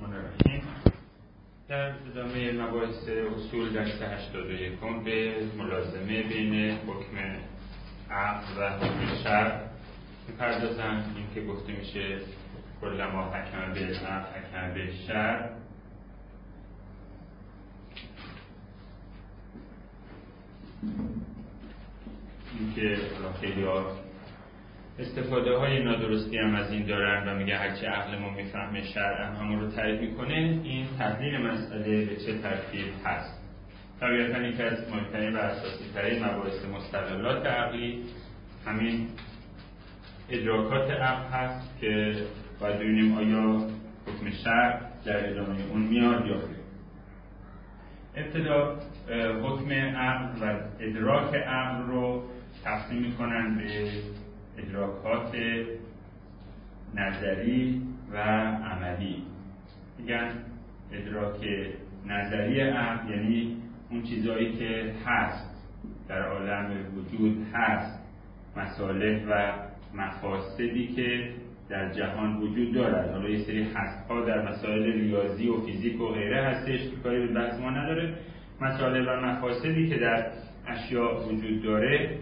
الرحمن الرحیم. در ادامه مباحث اصول درس 81 به ملازمه بین حکم عقل و حکم شرع می‌پردازم. این که گفته میشه کلما حکم بالعقل حکم بالشرع، این که خیلی استفاده های نادرستی هم از این دارن و میگه هرچی عقل ما میفهمه شرع هم همون رو تایید میکنه. این تحلیل مسئله به چه ترتیب هست. طبیعتا یکی از مهمترین و اساسی ترین مباحث مستقلات عقلی همین ادراکات عقل هست که باید ببینیم آیا حکم شرع در ادامه اون میاد یا خیر. ابتدا حکم عقل و ادراک عقل رو تقسیم میکنن به ادراکات نظری و عملی. میگن ادراک نظری عقل یعنی اون چیزایی که هست در عالم وجود هست، مصالح و مفاسدی که در جهان وجود دارد. حالا یه سری هست‌ها در مسائل ریاضی و فیزیک و غیره هستش که کاری به بحث ما نداره. مصالح و مفاسدی که در اشیاء وجود داره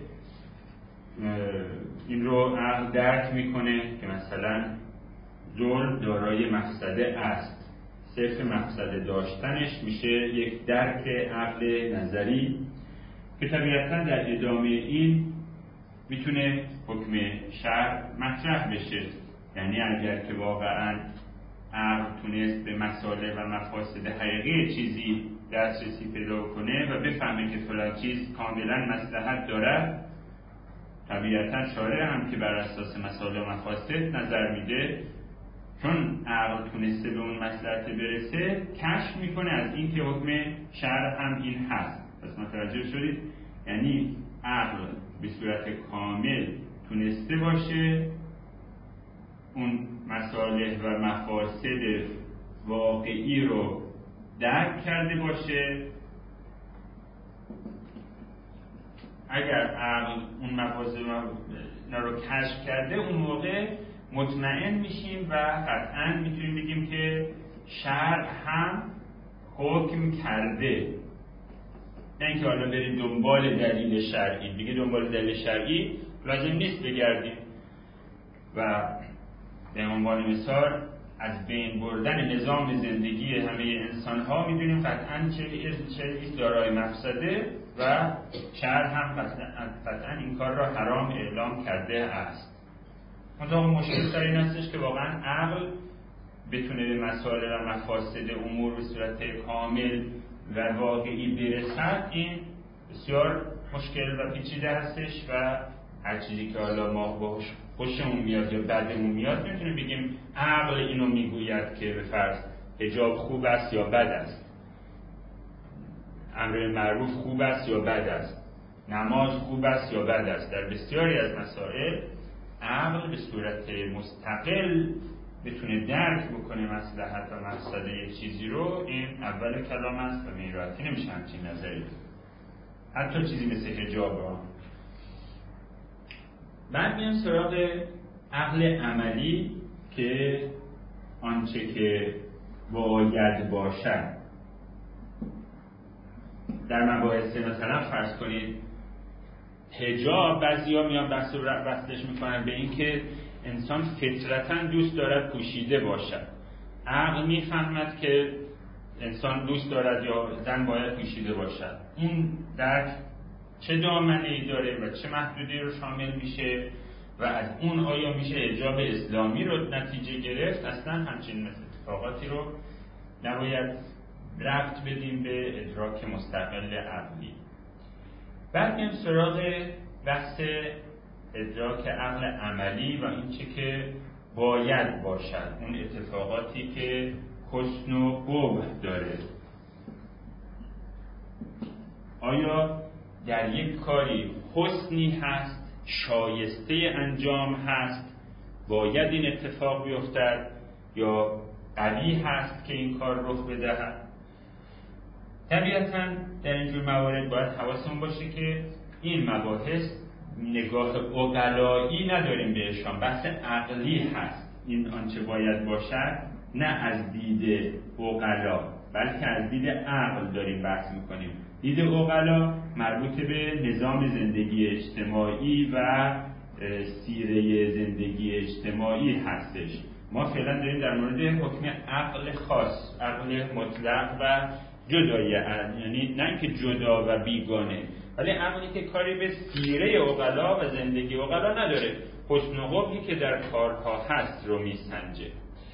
این رو عقل درک میکنه که مثلا ظلم دارای مفسده است. صرف مفسده داشتنش میشه یک درک عقل نظری که طبیعتا در ادامه این میتونه حکم شرع مطرح بشه. یعنی اگر که واقعا عقل تونست به مصالح و مفاسد حقیقی چیزی دسترسی پیدا کنه و بفهمه که فلان چیز کاملا مصلحت داره، طبیعتا شارع هم که بر اساس مصالح و مفاسد نظر میده، چون عقل تونسته به اون مصلحت برسه کشف میکنه از این که حکم شرع هم این هست. پس متوجه شدید؟ یعنی عقل به صورت کامل تونسته باشه اون مصالح و مفاسد واقعی رو درک کرده باشه. اگر عقل اون مفاسد رو کشف کرده، اون موقع مطمئن میشیم و قطعا میتونیم بگیم که شرع هم حکم کرده. نه اینکه حالا بریم دنبال دلیل شرعی. دیگه دنبال دلیل شرعی لازم نیست بگردیم و به عنوان مثال از بین بردن نظام زندگی همه انسان ها میدونیم قطعا چه دارای مفسده و شرع هم قطعا این کار را حرام اعلام کرده است. منتها مشکل در این هستش که واقعا عقل بتونه به مصالح و مفاسد امور به صورت کامل و واقعی برسد، این بسیار مشکل و پیچیده هستش و هر چیزی که حالا ما باش خوشمون میاد یا بدمون میاد نمیتونیم بگیم عقل اینو میگوید که به فرض حجاب خوب است یا بد است، امر معروف خوب است یا بد است، نماز خوب است یا بد است. در بسیاری از مسائل عقل به صورت مستقل بتونه درک بکنه مصلحت و مفسده یک چیزی رو. این اول کلام است و به این راحتی نمیشه همچین نظری، حتی چیزی مثل حجاب ها. بعد میام سراغ عقل عملی که آنچه که باید باشد. در مباحث مثلا فرض کنید حجاب، بعضیا میان بحثش میکنن به این که انسان فطرتاً دوست دارد پوشیده باشد. عقل میفهمد که انسان دوست دارد یا زن باید پوشیده باشد. این درک چه دامنه‌ای داره و چه محدودی رو شامل میشه و از اون آیا میشه حجاب اسلامی رو نتیجه گرفت؟ اصلا همچین اتفاقاتی رو نباید ربط بدیم به ادراک مستقل عقلی. بعد میام سراغ بحث ادراک عقل عملی و این چه که باید باشد، اون اتفاقاتی که حسن و قبح داره. آیا در یک کاری حسنی هست، شایسته انجام هست، باید این اتفاق بیفتد، یا قبیح هست که این کار رخ بدهد؟ طبیعتاً در اینجور موارد باید حواسمون باشه که این مباحث نگاه عقلایی نداریم بهشان، بحث عقلی هست. این آنچه باید باشد نه از دید عقلا بلکه از دید عقل داریم بحث میکنیم. دید عقلا مربوط به نظام زندگی اجتماعی و سیره زندگی اجتماعی هستش. ما فعلا داریم در مورد حکم عقل خاص، عقل مطلق و جدایی، یعنی نه اینکه جدا و بیگانه، ولی عقلی که کاری به سیره عقلا و زندگی عقلا نداره، حسن و قبحی که در کارها هست رو میسنجه.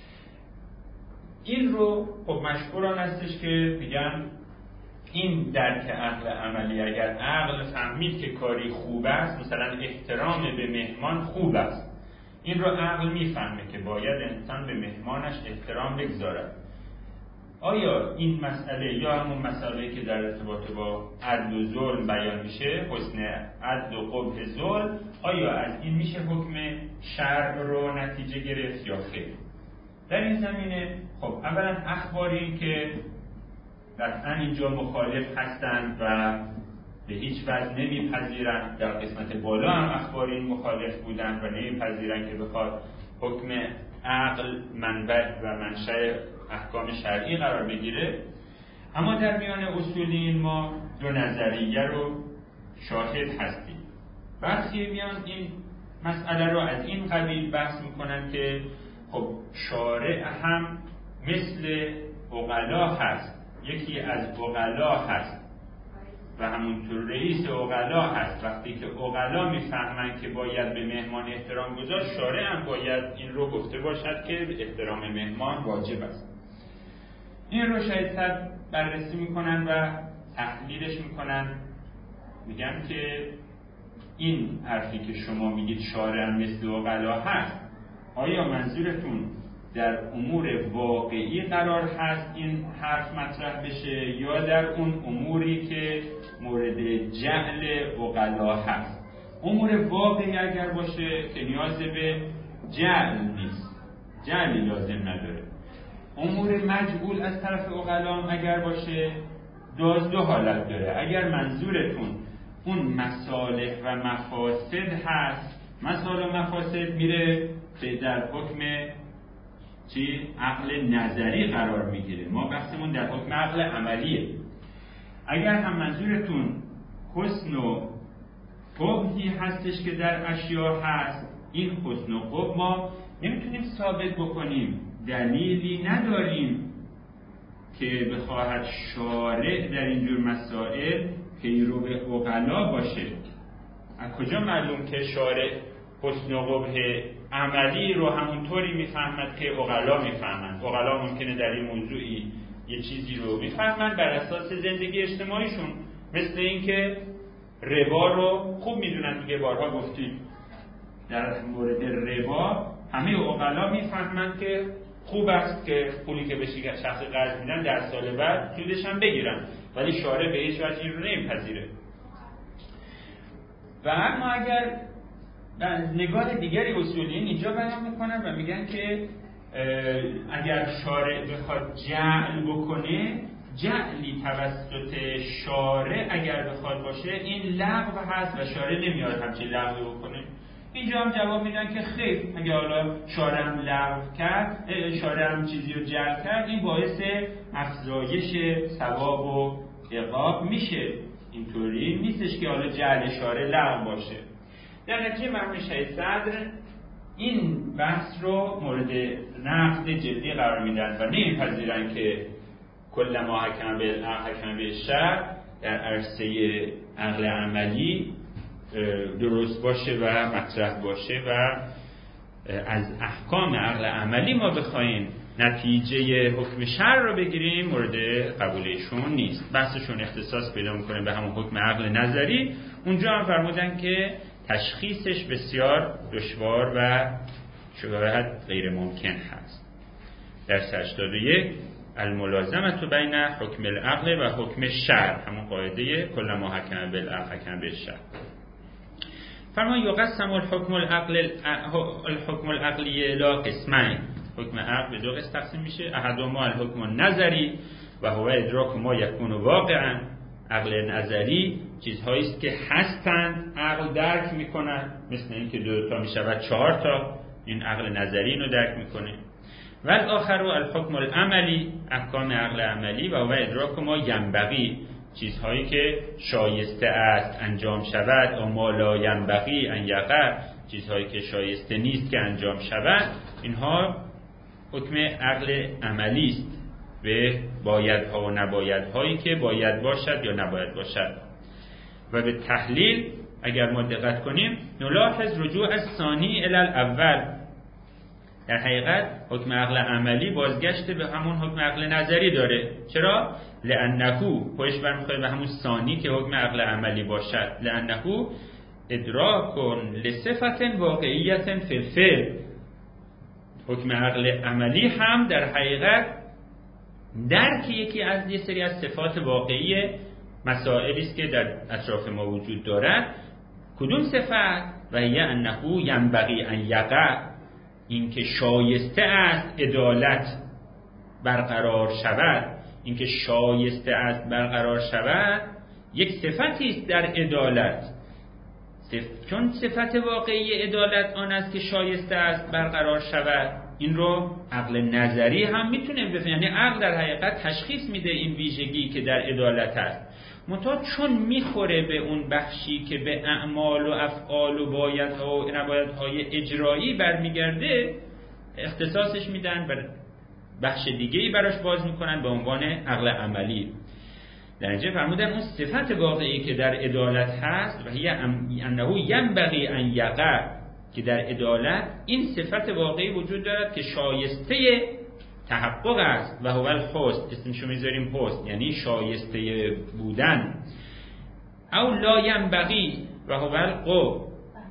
این رو خب مشهوران هستش که میگن این درک عقل عملی، اگر عقل فهمید که کاری خوب است، مثلا احترام به مهمان خوب است، این رو عقل میفهمه که باید انسان به مهمانش احترام بگذارد. آیا این مسئله یا همون مسئله که در ارتباط با عدل و ظلم بیان میشه، حسن عدل و قبح ظلم، آیا از این میشه حکم شرع رو نتیجه گرفت یا خیر؟ در این زمینه خب اولا اخباری که قطعا اینجا مخالف هستند و به هیچ وجه نمیپذیرند، در قسمت بالا هم اخباری مخالف بودند و نمیپذیرند که بخواد حکم عقل منبع و منشأ احکام شرعی قرار بگیره. اما در میان اصولین ما دو نظریه رو شاهد هستیم. برخی میان این مسئله رو از این قبیل بحث میکنن که خب شارع هم مثل عقلا هست، یکی از عقلا هست و همونطور رئیس عقلا هست. وقتی که عقلا میفهمن که باید به مهمان احترام گذاشت، شارع هم باید این رو گفته باشد که احترام مهمان واجب است. این رو شاید بررسی میکنن و تحلیلش میکنن، میگن که این حرفی که شما میگید شارع هم مثل عقلا هست، آیا منظورتون در امور واقعی قرار هست این حرف مطرح بشه یا در اون اموری که مورد جهل عقلا هست؟ امور واقعی اگر باشه که نیاز به جهل نیست، جهلی لازم نداره. امور مجهول از طرف عقلا اگر باشه دو حالت داره. اگر منظورتون اون مصالح و مفاسد هست، مصالح و مفاسد میره به در حکم عقل نظری قرار میگیره. ما بحثمون در حکم عقل عملیه. اگر هم منظورتون حسن و قبحی هستش که در اشیاء هست، این حسن و قبح ما نمیتونیم ثابت بکنیم، دلیلی نداریم که بخواهد شارع در اینجور مسائل پیرو به عقلا باشه. از کجا معلوم که شارع حسن و قبح عملی رو همونطوری میفهمد که عقلا میفهمند؟ عقلا ممکنه در این موضوعی یه چیزی رو میفهمند بر اساس زندگی اجتماعیشون، مثل این که ربا رو خوب میدونن دیگه، بارها گفتیم در مورد ربا همه عقلا میفهمند که خوب است که پولی که به شخص قرض میدن در سال بعد سودش هم بگیرن، ولی شارع به هیچ وجه این رو نمیپذیره. و اما اگر نگاه دیگری اصولیین اینجا بیان میکنن و میگن که اگر شارع بخواد جعل بکنه، جعلی توسط شارع اگر بخواد باشه این لغو هست و شارع نمیاد همچین لغوی بکنه. اینجا هم جواب میدن که خیر، اگه حالا شارع هم لغو کرد، شارع هم چیزی رو جعل کرد، این باعث افزایش ثواب و عقاب میشه. اینطوری نیستش که حالا جعل شارع لغو باشه. در نتیجه مرحوم شهید صدر این بحث رو مورد نقد جدی قرار میدن و نمیپذیرن که کل ما حکم بالعقل حکم بالشرع در عرصه عقل عملی درست باشه و مطرح باشه و از احکام عقل عملی ما بخوایم نتیجه حکم شرع رو بگیریم مورد قبولشون نیست. بحثشون اختصاص پیدا میکنه به همون حکم عقل نظری. اونجا هم فرمودن که تشخیصش بسیار دشوار و شباهت غیر ممکن هست. درس 81 الملازمه بین حکم العقل و حکم شرع، همون قاعده کل ما حکم بالعقل حکم بالشرع. فرمان یقسم الحکم العقلی الى قسمین، حکم عقل به دو قسم تقسیم میشه. احدهما الحکم النظری و هو ادراک ما یکون واقعا. عقل نظری چیزهایی است که هستند، عقل درک میکنن، مثل اینکه 2 تا میشود 4 تا، این عقل نظری اینو درک میکنه. و الاخر الحکم العملی، احکام عقل عملی و ادراک ما ینبغی، چیزهایی که شایسته است انجام شود، و ما لا ینبغی ان یقع، چیزهایی که شایسته نیست که انجام شود. اینها حکم عقل عملی است به بایدها و نبایدهایی که باید باشد یا نباید باشد. و به تحلیل اگر ما دقت کنیم نلاحظ رجوع از ثانی الی الاول. در حقیقت حکم عقل عملی بازگشت به همون حکم عقل نظری داره. چرا؟ لأنه پشت برمیخوره به همون ثانی که حکم عقل عملی باشد. لأنه ادراک لصفت واقعیت فی الفعل. حکم عقل عملی هم در حقیقت درک یکی از یه سری از صفات واقعی مسائلی است که در اطراف ما وجود دارد. کدوم صفت؟ و هی انه ینبغی ان یقع، این که شایسته است عدالت برقرار شود. این که شایسته است برقرار شود یک صفتی است در عدالت، چون صفت واقعی عدالت آن است که شایسته است برقرار شود. این رو عقل نظری هم میتونه بفهمه، یعنی عقل در حقیقت تشخیص میده این ویژگی که در عدالت است، منتها چون میخوره به اون بخشی که به اعمال و افعال و بایدها و نبایدهای اجرایی برمیگرده، اختصاصش میدن بر بخش دیگه‌ای براش باز میکنن به عنوان عقل عملی. در اینجا فرمودن اون صفت واقعی که در عدالت هست و هی انه ینبغی ان یقع، که در عدالت این صفت واقعی وجود دارد که شایسته تحقق است. و هو الحسن، اسمشو میذاریم حسن، یعنی شایسته بودن. او لا ینبغی و هو القو،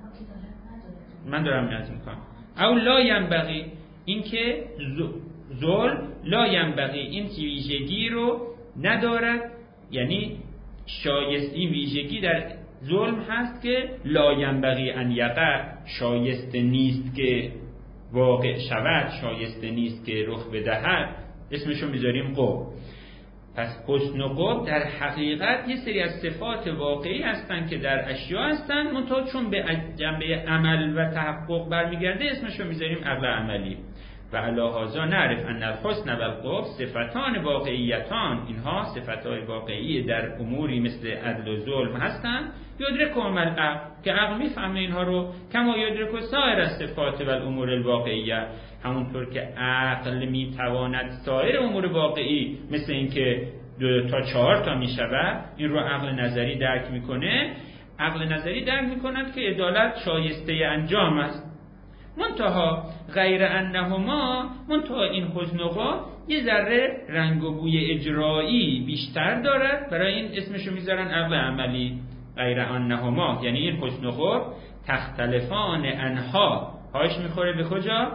من دارم نظر میکنم. او لا ینبغی، این که ظلم لا ینبغی این ویژگی رو ندارد، یعنی شایسته، این ویژگی در ظلم هست که لا ینبغی ان یقع، شایسته نیست که واقع شود، شایسته نیست که رخ بدهد. اسمشو میذاریم قب. پس حسن و قب در حقیقت یه سری از صفات واقعی هستن که در اشیا هستن، منتها چون به جنبه عمل و تحقق برمیگرده اسمشو میذاریم عقل عملی. و علی هذا نعرف ان الحسن و القب صفتان واقعیتان، اینها صفتای واقعی در اموری مثل عدل و ظلم هستند. یدرک العقل، که عقل میفهمه اینها رو، کما یدرک سایر صفات و الامور الواقعیه، همونطور که عقل میتواند سایر امور واقعی مثل اینکه 2 تا 4 تا میشود، این رو عقل نظری درک میکنه. عقل نظری درک میکند که عدالت شایسته انجام است. منتها غیر انهما، منتها این حسن و قب یه ذره رنگ و بوی اجرایی بیشتر دارد، برای این اسمشو میذارن عقل عملی. غیر انهما یعنی این حسن و قب تختلفان انها، هاش میخوره به کجا؟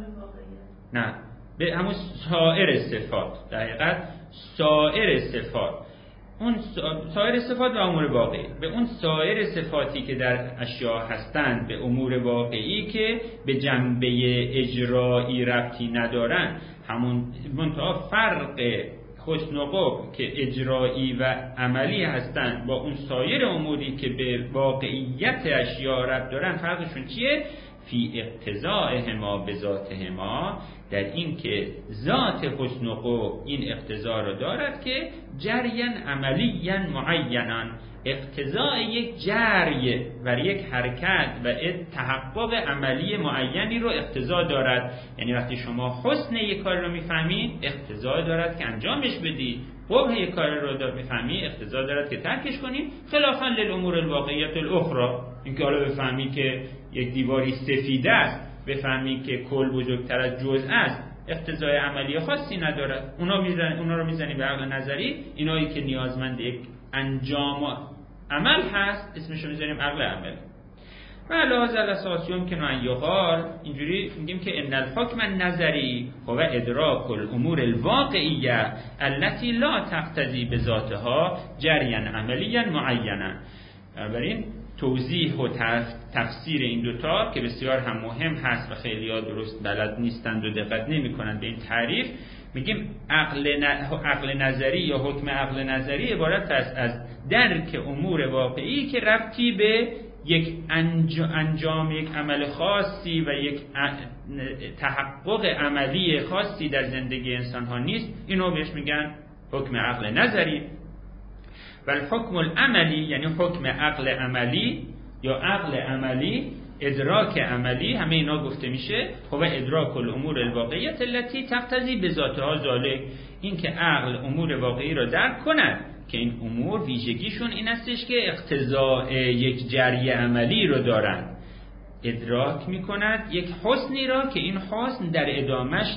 نه، به همون سایر صفات. در حقیقت سایر صفات، اون سایر صفات و امور واقعی، به اون سایر صفاتی که در اشیا هستند، به امور واقعی که به جنبه اجرایی ربطی ندارن. همون منتها فرق حسن و قب که اجرایی و عملی هستند با اون سایر اموری که به واقعیت اشیا ربط دارن، فرقشون چیه؟ فی اقتضائهما بذاتهما، در این که ذات حسن و قب این اقتضا رو دارد که جریان عملیاً معیناً، اقتضاء یک جری و یک حرکت و تحقق عملی معینی رو اقتضا دارد. یعنی وقتی شما حسن یک کار رو میفهمید، اقتضا دارد که انجامش بدی. قبح یک کار رو میفهمی، اقتضا دارد که ترکش کنی. خلافاً للامور الواقعیت الاخرى، این که حالا بفهمی که یک دیواری سفید است، بفهمی که کل بزرگتر از جزء است، اقتضای عملی خاصی ندارد. اونا رو میزنی به عقل نظری. اینایی که نیازمند یک انجام عمل هست اسمش رو میذاریم عقل عمل. و علاوه الاساسیوم که نوعی یقال، اینجوری میگیم که ان الحکم النظری هو ادراک الامور الواقعیه التي لا تقتضی بذاتها جریاً عملیاً معیناً. بنابراین توضیح و تفسیر این دوتا که بسیار هم مهم هست و خیلی ها درست بلد نیستند و دقت نمی کنند به این تعریف، میگیم عقل نظری یا حکم عقل نظری عبارت است از درک امور واقعی که ربطی به یک انجام یک عمل خاصی و یک تحقق عملی خاصی در زندگی انسان ها نیست، اینو بهش میگن حکم عقل نظری. و الحکم العملی یعنی حکم عقل عملی یا عقل عملی، ادراک عملی، همه اینا گفته میشه هو ادراک الامور الواقعیت التي تقتضی بذاتها ذلک، این که عقل امور واقعی را درک کند که این امور ویژگیشون این استش که اقتضاء یک جری عملی رو دارن، ادراک میکند یک حسنی را که این حسن در ادامش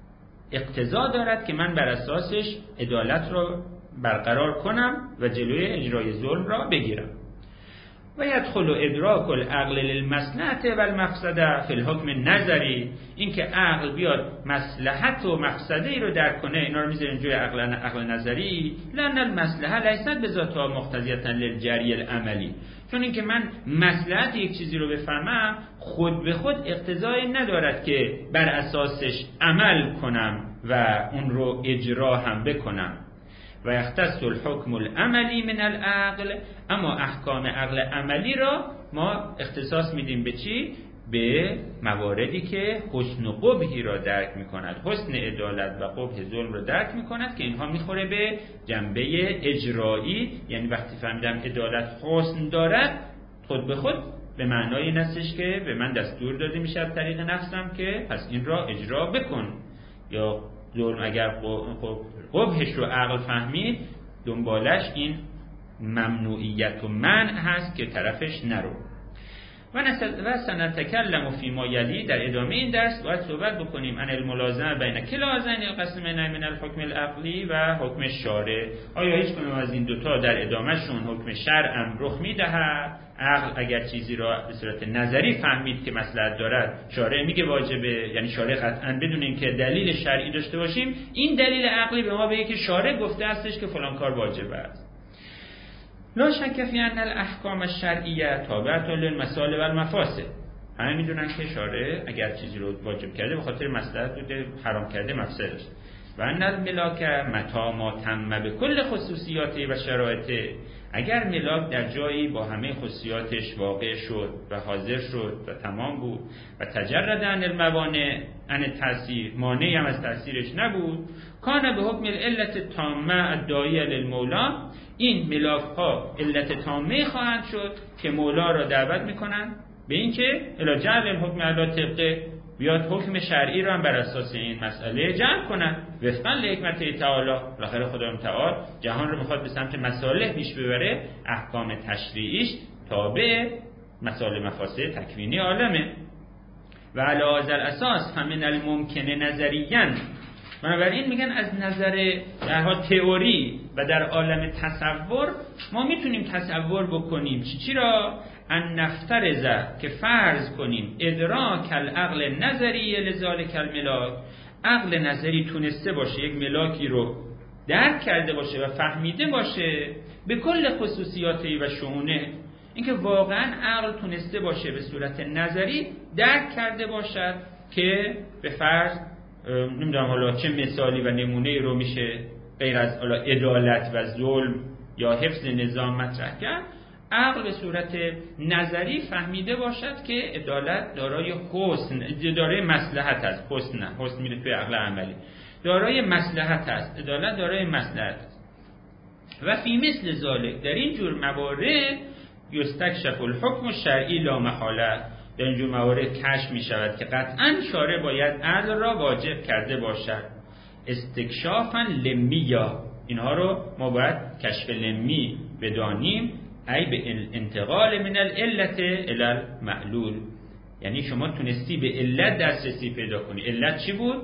اقتضا دارد که من بر اساسش عدالت را برقرار کنم و جلوی اجرای ظلم را بگیرم. و یدخل ادراک العقل للمصلحة والمفسده فی الحکم النظری، این که عقل بیاد مصلحت و مفسده رو درک کنه، اینا رو میذاریم جوی عقل نظری، لأن المصلحه لیست بذاتها مقتضیة للجری العملی، چون اینکه من مصلحت یک چیزی رو بفهمم خود به خود اقتضایی ندارد که بر اساسش عمل کنم و اون رو اجرا هم بکنم. و یختص الحکم العملی من العقل، اما احکام عقل عملی را ما اختصاص میدیم به چی؟ به مواردی که حسن و قبحی را درک میکند، حسن عدالت و قبح ظلم را درک میکند که اینها میخوره به جنبه اجرایی، یعنی وقتی فهمیدم عدالت حسن دارد خود به خود به معنای این استش که به من دستور داده میشه از طریق نفسم که پس این را اجرا بکن، یا ظلم اگر قبحش رو عقل فهمید دنبالش این ممنوعیت و منع هست که طرفش نرو. و سنتکلم فی ما یلی، در ادامه این درس باید صحبت بکنیم عن الملازمه بین کلا هذین القسمین من الحکم العقلی و حکم شارع. آیا هیچ کدوم از این دوتا در ادامهشون حکم شرع هم رخ میدهد؟ عقل اگر چیزی را به صورت نظری فهمید که مصلحت دارد، شارع میگه واجبه، یعنی شارع قطعا بدون اینکه دلیل شرعی داشته باشیم این دلیل عقلی به ما بگه که شارع گفته استش که فلان کار واجب است. لا شک فی ان الاحکام الشرعیه تابعه للمصالح والمفاسد، همه میدونن که شارع اگر چیزی رو واجب کرده به خاطر مصلحت بوده، حرام کرده مفسدش. و ان الملاک متى ما تم به کل خصوصیاتی و شرایطه، اگر ملاک در جایی با همه خصوصیاتش واقع شد و حاضر شد و تمام بود و تجرد عن الموانع عن تأثیر، مانعی هم از تأثیرش نبود، کان به حکم العلت تامه الداعیه للمولا، این ملاک ها علت تامه خواهند شد که مولا را دعوت میکنن به این که الی جعل الحکم علی طبقه، بیاد حکم شرعی را هم بر اساس این مسئله جعل کنن وفقا لحکمت تعالی. بالاخره خدای تعالی جهان رو میخواد به سمت مصالح پیش ببره، احکام تشریعیش تابع مصالح مفاسد تکوینی عالمه. و علی هذا الاساس فمن الممکن نظریاً، بنابراین میگن از نظر در حال تئوری و در عالم تصور ما میتونیم تصور بکنیم چی را؟ ان نفترض، که فرض کنیم ادراک العقل نظری لذالک الملاک، عقل نظری تونسته باشه یک ملاکی رو درک کرده باشه و فهمیده باشه به کل خصوصیاتی و شؤونه، اینکه واقعا عقل تونسته باشه به صورت نظری درک کرده باشد که به فرض نمیدونم حالا چه مثالی و نمونه رو میشه غیر از حالا عدالت و ظلم یا حفظ نظام مطرح کرد، عقل به صورت نظری فهمیده باشد که عدالت دارای حسن، دارای مصلحت است، حسن میره توی عقل عملی، دارای مصلحت است، عدالت دارای مصلحت است. و فی مثل ذالک، در این جور موارد یستکشف الحکم الشرعی لا محاله، در اینجور موارد کشف می شود که قطعا شارع باید عدل را واجب کرده باشد. استکشافا لمیا، اینها رو ما باید کشف لمی بدانیم، ای به انتقال من العلت الی المعلول، یعنی شما تونستی به علت دسترسی پیدا کنی. علت چی بود؟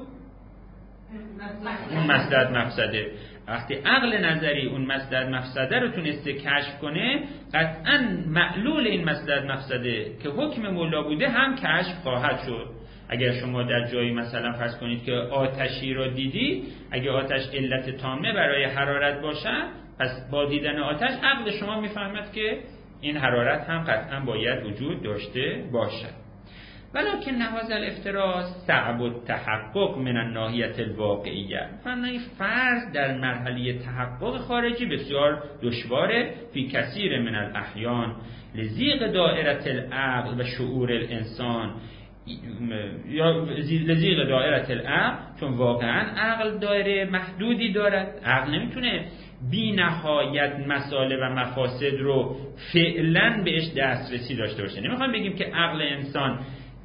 اون مصلحت مفسده. وقتی عقل نظری اون مصلحت مفسده رو تونسته کشف کنه، قطعا معلول این مصلحت مفسده که حکم مولا بوده هم کشف خواهد شد. اگر شما در جایی مثلا فرض کنید که آتشی رو دیدی، اگه آتش علت تامه برای حرارت باشد، پس با دیدن آتش عقل شما میفهمد که این حرارت هم قطعا باید وجود داشته باشد. ولكن هذا الافتراض صعب التحقق من الناحیه الواقعیه. این فرض در مرحله تحقق خارجی بسیار دشواره. فی کثیر من الاحیان لضیق دائره العقل و شعور الانسان، یا لضیق دائره العقل، چون واقعا عقل دایره محدودی دارد. عقل نمیتونه بی نهایت مسائل و مفاسد رو فعلا بهش دسترسی داشته باشه. نمیخوام بگیم که عقل انسان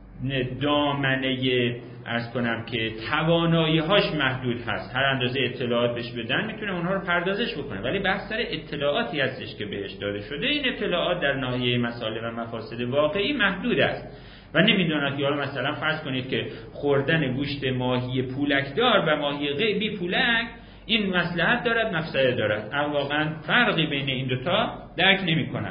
دامنه عرض کنم که توانایی‌هاش محدود هست، هر اندازه اطلاعات بهش بدن میتونه اونها رو پردازش بکنه، ولی بحث سر اطلاعاتی هستش که بهش داده شده. این اطلاعات در ناحیه مسائل و مفاسد واقعی محدود است و نمیدونید. یا مثلا فرض کنید که خوردن گوشت ماهی پولکدار و ماهی غیبی پولک این مصلحت دارد مفسده دارد، واقعا فرقی بین این دوتا درک نمی‌کنن.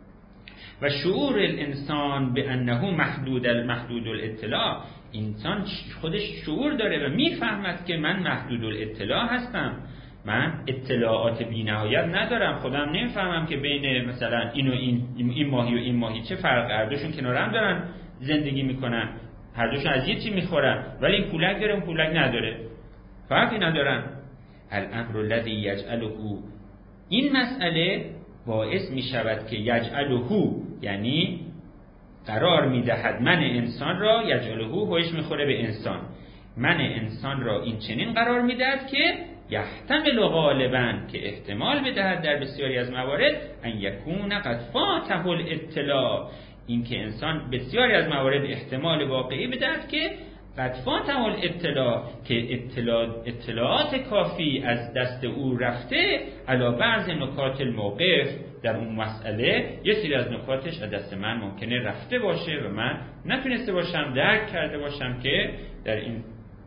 و شعور الانسان به انه محدود الاطلاع، انسان خودش شعور داره و میفهمد که من محدود الاطلاع هستم، من اطلاعات بی‌نهایت ندارم، خودم نمیفهمم که بین مثلا این و این ماهی و این ماهی چه فرق، هر دوشون کنار هم دارن زندگی میکنن، هر دوشون از یه چی میخورن، ولی این پولک داره اون پولک نداره، فرقی ندارن. الامر الذی یجعله، این مسئله باعث می شود که یجعله، یعنی قرار می دهد من انسان را، یجعله هوش می خوره به انسان، من انسان را این چنین قرار می دهد که یحتمل غالبا، که احتمال بدهد در بسیاری از موارد، ان یکون قد فاته الاطلاع، این که انسان بسیاری از موارد احتمال واقعی بدهد که قد فاته الاطلاع، که اطلاعات کافی از دست او رفته، علی بعض نکات الموقف، در اون مسئله یه سری از نکاتش از دست من ممکنه رفته باشه و من نتونسته باشم درک کرده باشم که در این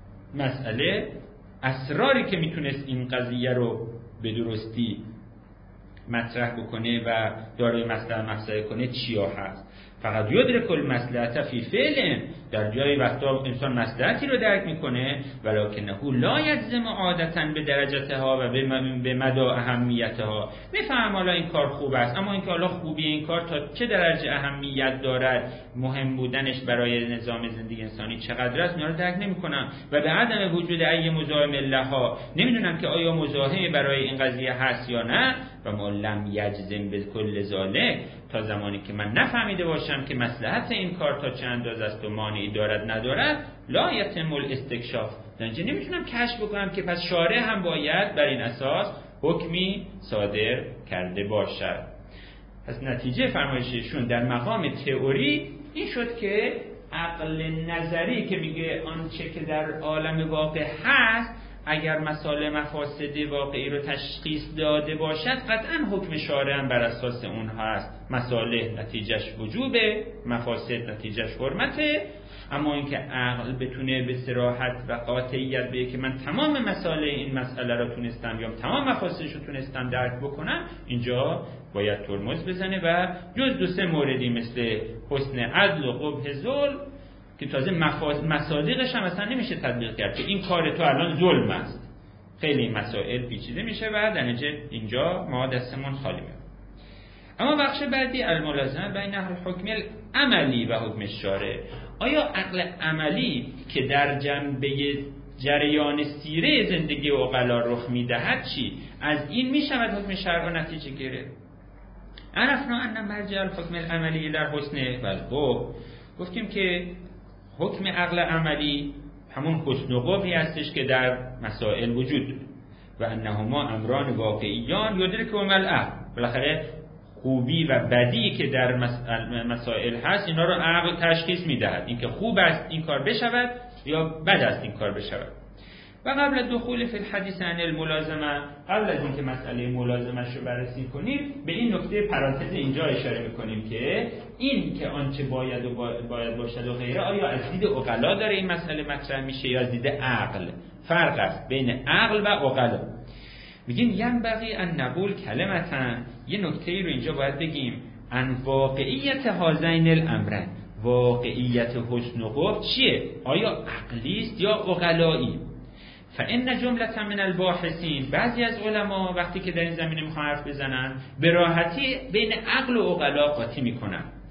مسئله اسراری که میتونست این قضیه رو به درستی مطرح بکنه و دارای مفسده کنه چیا هست. فقط یدرک المصلحت فی فعل، در جای وقتا انسان مصلحتی رو درک میکنه، ولکنه لا یجزم عادتا به درجتها و به مدى اهمیتها. میفهم حالا این کار خوب است، اما اینکه حالا خوبی این کار تا چه درجه اهمیت دارد، مهم بودنش برای نظام زندگی انسانی چقدر است، اینا رو درک نمیکنم. و به عدم وجود ای مزاحم لها، نمیدونم که آیا مزاحمی برای این قضیه هست یا نه. و ما لم یجزم به کل ذالک، تا زمانی که من نفهمیده باشم که مصلحت این کار تا چه اندازه است و مانعی دارد ندارد، لا یتم الاستکشاف، درنچه نمیتونم کشف بکنم که پس شارع هم باید بر این اساس حکمی صادر کرده باشد. پس نتیجه فرمایششون در مقام تئوری این شد که عقل نظری که میگه آنچه که در عالم واقع هست، اگر مسائل مفاسد واقعی رو تشخیص داده باشد، قطعا حکم شارع هم بر اساس اون هست. مسائل نتیجهش وجوبه، مفاسد نتیجهش حرمته. اما اینکه عقل بتونه به صراحت و قاطعیت بگه که من تمام مسائل این مسئله رو تونستم یا تمام مفاسدش رو تونستم درک بکنم، اینجا باید ترمز بزنه و جز 2-3 موردی مثل حسن عدل و قبح ظلم که تازه مصادیقش هم اصلا نمیشه تطبیق کرد که این کار تو الان ظلم است، خیلی مسائل پیچیده میشه و در نتیجه اینجا ما دستمون خالی میاد. اما بخش بعدی الملازمه بین الحکم العملی و حکم الشارع. آیا عقل عملی که در جنبه جریان سیره زندگی عقلا رخ میدهد چی؟ از این میشود حکم شرع نتیجه گرفت؟ عرفنا ان مرجع الحکم العملی در حسن و گفتیم که حکم عقل عملی همون حسن و قبحی هستش که در مسائل وجود داره و انهما امران واقعیان یدرکهما العقل. بالاخره خوبی و بدی که در مسائل هست اینا رو عقل تشخیص میدهد، اینکه خوب است این کار بشود یا بد است این کار بشود. و قبل دخول فی الحدیث عن الملازمه، قبل از اینکه مسئله ملازمه رو بررسی کنیم، به این نکته پرانتز اینجا اشاره میکنیم که این که آنچه باید باشد و غیره، آیا از دید عقلا داره این مسئله مطرح میشه یا از دید عقل؟ فرق است بین عقل و عقلا. میگیم ینبغی ان نقول کلمتاً، یه نکته رو اینجا باید بگیم، ان واقعیت هذین الامرین، واقعیت حسن و قبح چیه؟ آیا عقلی است یا عقلایی؟ فإن جملة من الباحثین، بعضی از علما وقتی که در این زمینه میخوان حرف بزنن به راحتی بین عقل و عقلا قاطی میکنن.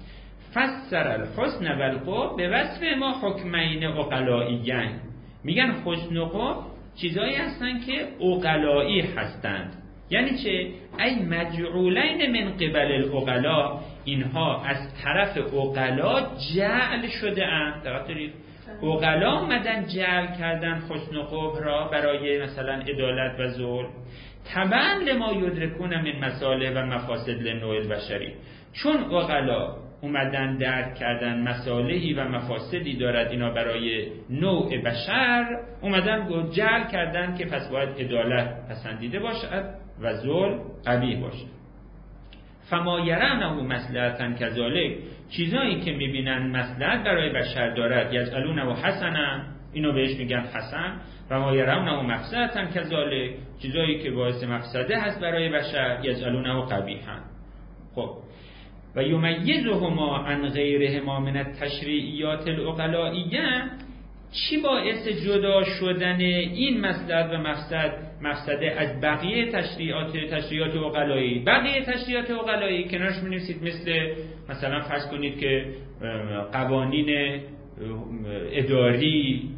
فسر الحسن و القبح به وصف ما حکمین عقلائیین. میگن حسن و قبح چیزایی هستن که عقلایی هستند. یعنی چه؟ ای مجعولین من قبل العقلا، اینها از طرف عقلا جعل شده اند. دقت دارید؟ عقلا اومدن جعل کردن حسن و قبح را برای مثلا عدالت و ظلم، تبعا لما یدرکون من مصالح و مفاسد للنوع البشری. چون عقلا اومدن درک کردن مصالحی و مفاسدی دارد اینا برای نوع بشر، اومدن جعل کردن که پس باید عدالت پسندیده باشد و ظلم قبیح باشد. فما یرونه مصلحتا کذالک، چیزایی که میبینن مصلحت برای بشر دارد، یجعلونه حسنا، اینو بهش میگن حسن. و ما یرونه مفسدتا کذالک، چیزایی که باعث مفسده هست برای بشر، یجعلونه قبیحا. خب و یمیزهما عن غیرهما من التشریعیات العقلائیه، چی باعث جدا شدن این مصلحت و مفسده از بقیه تشریعات عقلایی؟ بقیه تشریعات عقلایی کنارش می‌نویسید مثلا فرض کنید که قوانین اداری،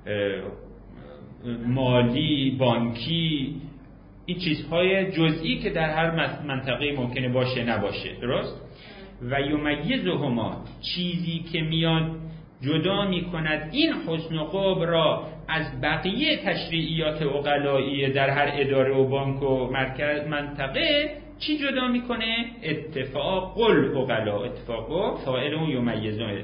مالی، بانکی، این چیزهای جزئی که در هر منطقه ممکنه باشه نباشه، درست؟ و یمیزهما، چیزی که میاد جدا میکند این حسن و قبح را از بقیه تشریعیات عقلایی در هر اداره و بانک و مرکز منطقه، چی جدا میکنه؟ اتفاق العقلا، اتفاق فاعل اون یمیزه،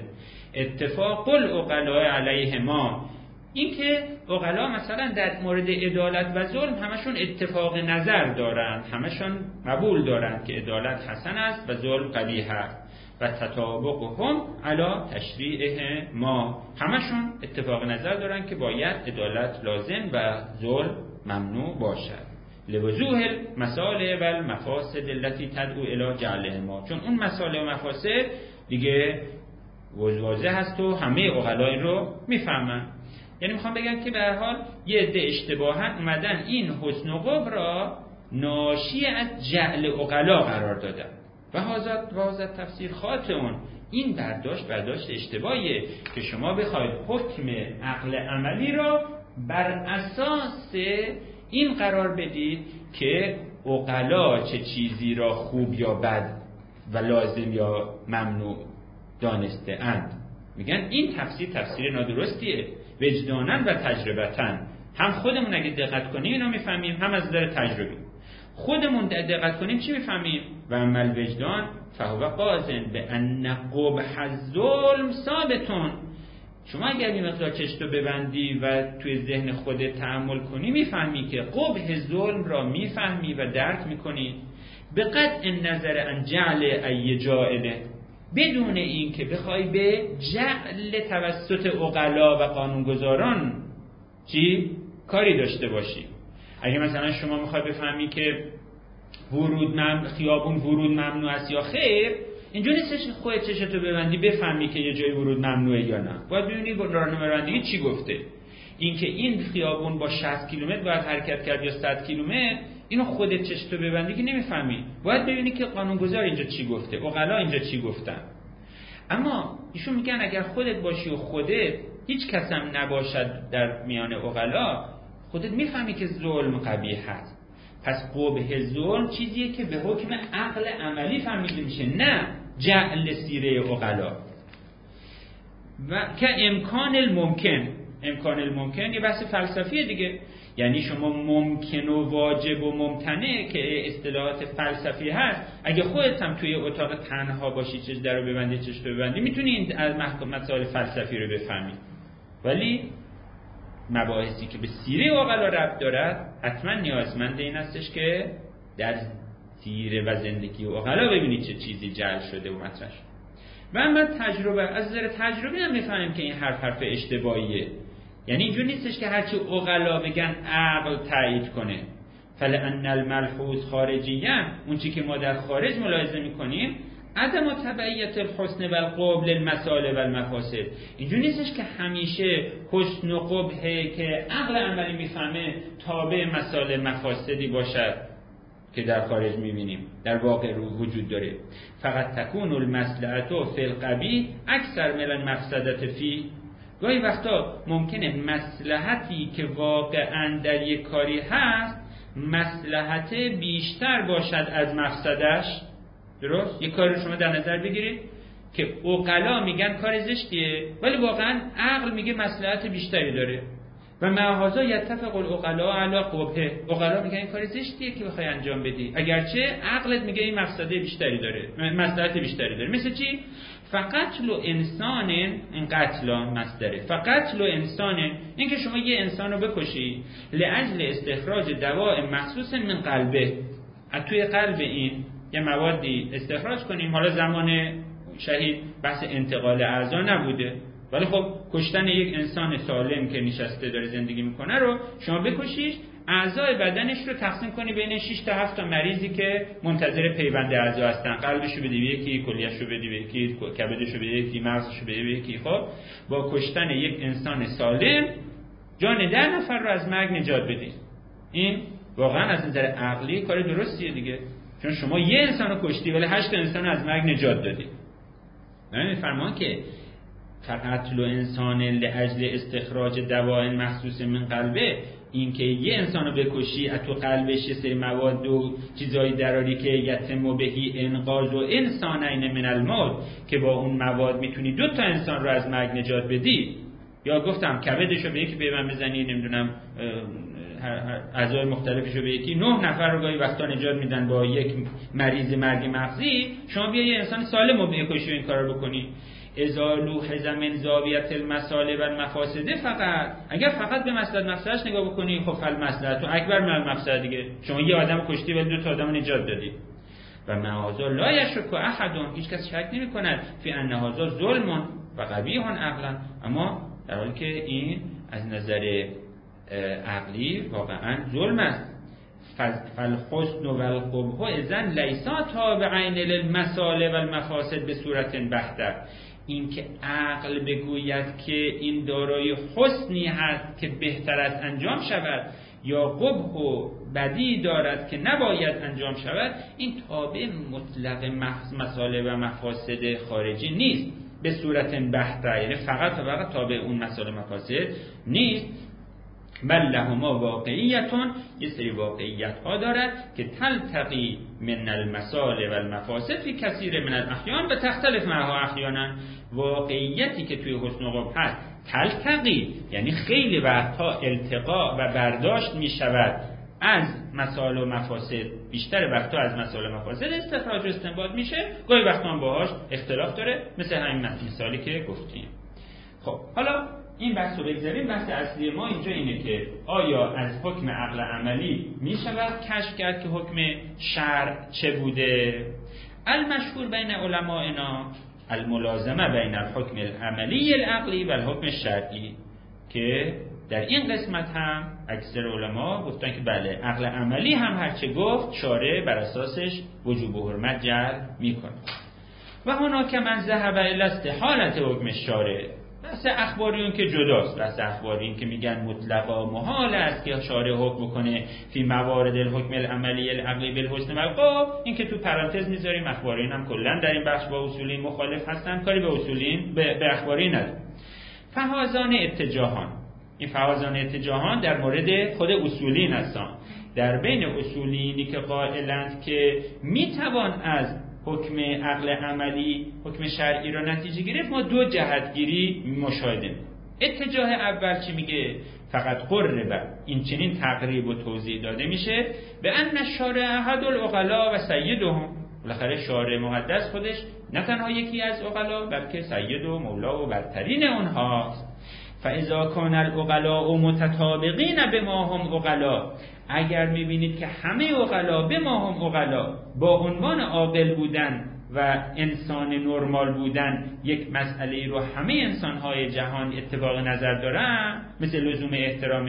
اتفاق العقلا علیهما، این که عقلا مثلا در مورد عدالت و ظلم همشون اتفاق نظر دارن، همشون قبول دارن که عدالت حسن است و ظلم قبیح است، و تطابقهم علی تشریعه ما، همشون اتفاق نظر دارن که باید عدالت لازم و ظلم ممنوع باشد. لوضوح المصالح و المفاسد التي تدعو الی جعلهما، چون اون مصالح و مفاسد دیگه واضح هست و همه عقلا رو میفهمن. یعنی میخوام بگم که به هر حال یه عده اشتباها اومدن این حسن و قبح را ناشی از جعل عقلا قرار دادن و هذا تفسیر خاطئون. این برداشت اشتباهیه که شما بخواید حکم عقل عملی را بر اساس این قرار بدید که عقلا چه چیزی را خوب یا بد و لازم یا ممنوع دانسته اند. میگن این تفسیر نادرستیه، وجدانن و تجربتن. هم خودمون اگه دقت کنیم اینو میفهمیم، هم از نظر تجربی. خودمون دقت کنیم چی میفهمیم؟ و عمل وجدان فهو قاضن به ان قبح الظلم ثابتون. شما اگر این مقدار چشتو ببندی و توی ذهن خودت تأمل کنی، میفهمی که قبح ظلم را میفهمی و درک میکنی به قطع نظر عن جعل ای جاعله، بدون این که بخوای به جعل توسط عقلا و قانونگذاران کاری داشته باشی. اگه مثلا شما میخوای بفهمی که خیابون ورود ممنوع است یا خیر، اینجوری خودت چشتو ببندی بفهمی که یه جای ورود ممنوعه یا نه. باید ببینی راهنمایی چی گفته. اینکه این خیابون با 60 کیلومتر باید حرکت کرد یا 100 کیلومتر، اینو خودت چشتو ببندی که نمیفهمی. باید ببینی که قانونگذار اینجا چی گفته، عقلا اینجا چی گفتن. اما ایشون میگن اگر خودت باشی و خودت هیچ کس هم نباشد در میان عقلا، خودت میفهمی که ظلم قبیح هست. پس قبح ظلم چیزیه که به حکم عقل عملی فهمیده میشه، نه جعل سیره عقلا. و که امکان الممکن یه بحث فلسفیه دیگه. یعنی شما ممکن و واجب و ممتنع که اصطلاحات فلسفی هست، اگه خودت هم توی اتاق تنها باشی چش درو ببندی چش ببندی میتونی این از مسائل فلسفی رو بفهمی. ولی مباحثی که به سیره عقلا ربط دارد حتما نیازمند این هستش که در سیره و زندگی عقلا ببینید چه چیزی جعل شده و مطرح شده. و اما تجربه، از نظر تجربی هم میفهمیم که این حرف اشتباهیه. یعنی اینجور نیستش که هرچی عقلا بگن عقل تایید کنه. فلان الملحوظ خارجیه، اون چی که ما در خارج ملاحظه میکنیم، عدم تبعیت الحسن و القبح للمصالح و المفاسد. اینجور نیستش که همیشه حسن و قبح که عقل عملی میفهمه تابع مصالح مفاسدی باشد. که در خارج میبینیم در واقع رو وجود داره. فقط تکون المصلحت فی القبیح اکثر من المفسدة فی. گاهی وقتا ممکنه مصلحتی که واقعا در یک کاری هست مصلحت بیشتر باشد از مفسدش. درست؟ یک کاری رو شما در نظر بگیرید که عقلا میگن کار زشتیه ولی واقعا عقل میگه مصلحت بیشتری داره و مع هذا یتفق العقلاء علی قبحه. عقلا میگن این کار زشتیه که بخوای انجام بدی اگرچه عقلت میگه این مفسده بیشتری داره، مصلحت بیشتری داره. مثل چی؟ فقط لو انسان، این قتل مصدره، فقط لو انسان، این که شما یه انسان رو بکشی لاجل استخراج دواء مخصوص من قلبه، از توی قلب این یه موادی استخراج کنیم. حالا زمان شهید بحث انتقال اعضا نبوده ولی خب کشتن یک انسان سالم که نشسته داره زندگی میکنه رو شما بکشیش، اعضای بدنش رو تقسیم کنی بین 6 تا 7 تا مریضی که منتظر پیوند اعضا هستن، قلبشو بدی به یکی، کلیه‌شو بدی به یکی، کبدشو به یکی، مغزشو بدی به یکی. خب با کشتن یک انسان سالم جان 10 نفر رو از مرگ نجات بدی. این واقعا از نظر عقلی کار درستیه دیگه، چون شما یه انسان رو کشتی ولی 8 انسان رو از مرگ نجات دادی. یعنی فرمان که فقط لو انسان لاجل استخراج دواء مخصوص من قلبه، این که یه انسان رو بکشی از تو قلبش یه سری مواد و چیزایی دراری که یتم بهی انقاذ و انسانین من الموت، که با اون مواد میتونی 2 تا انسان رو از مرگ نجات بدی. یا گفتم کبدشو به یکی پیوند بزنی، نمیدونم اعضای مختلفشو به یکی، 9 نفر رو گاهی وقتا نجات میدن با یک مریض مرگ مغزی. شما بیا یه انسان سالم رو بکشی و این کارو بکنی. ازالو حزم زاویت المصالح و المفاسد، فقط اگر فقط به مصلحت مفسدش نگاه بکنی خب فالمصلحت اکبر من المفسد دیگه. شما یه آدم کشتی ولی 2 تا آدم نجات دادی. و معاذ لا یشک احد، هیچ کس شک نمی کند فی ان هذا ظلم و قبیح عقلا، اما در حالی که این از نظر عقلی واقعا ظلم است. فالحسن و القبح اذن لیسا تابعین للمصالح و المفاسد به صورت بحتر. این که عقل بگوید که این دارای حسنی هست که بهتر است انجام شود یا قبح و بدی دارد که نباید انجام شود، این تابع مطلق مصالح و مفاسد خارجی نیست به صورت بحتر، یعنی فقط و فقط تابع اون مصالح و مفاسد نیست، بل لهما واقعیتون، یه سری واقعیت ها دارد که تلتقی من المصالح و المفاسد فی کثیر من الاحیان و تختلف معها احیانا. واقعیتی که توی حسن و قبح هست تلتقی یعنی خیلی وقتها التقاء و برداشت می شود از مصالح و مفاسد، بیشتر وقتها از مصالح و مفاسد استخراج و استنباط میشه، گاهی وقتا هم باهاش اختلاف داره، مثل همین مثالی که گفتیم. خب حالا این بحث رو بگذاریم. بحث اصلی ما اینجا اینه که آیا از حکم عقل عملی می شود کشف کرد که حکم شرع چه بوده؟ المشهور بین علمائنا الملازمه بین الحکم العملی العقلی و الحکم الشرعی، که در این قسمت هم اکثر علما گفتن که بله عقل عملی هم هرچه گفت شارع بر اساسش وجوب و حرمت جعل میکنه. و هناک من ذهب الی استحالت حکم الشارع، بحث اخباریون که جداست، بحث اخباریون که میگن مطلقا محال است که شارع حکم بکنه فی موارد الحکم العملی العقلی بالحسن و القبح. این که تو پرانتز میذاریم، اخباریون هم کلا در این بخش با اصولین مخالف هستن، کاری به اصولین به اخباریون نداره. فهازان اتجاهان، این فهازان اتجاهان در مورد خود اصولین هستن. در بین اصولینی که قائلند که میتوان از حکم عقل عملی حکم شرعی را نتیجه گرفت، ما 2 جهتگیری مشاهده می‌کنیم. اتجاه اول چی میگه؟ فقط قربه، این چنین تقریب و توضیح داده میشه به ان الشارع احد العقلاء و سیدهم، بالاخره شارع مقدس خودش نه تنها یکی از عقلا بلکه سید و مولا و برترین اونهاست. فاذا کان العقلاء متطابقین بما هم عقلاء، اگر میبینید که همه عقلا به ما هم عقلا با عنوان عاقل بودن و انسان نرمال بودن یک مسئله رو همه انسانهای جهان اتفاق نظر دارن، مثل لزوم احترام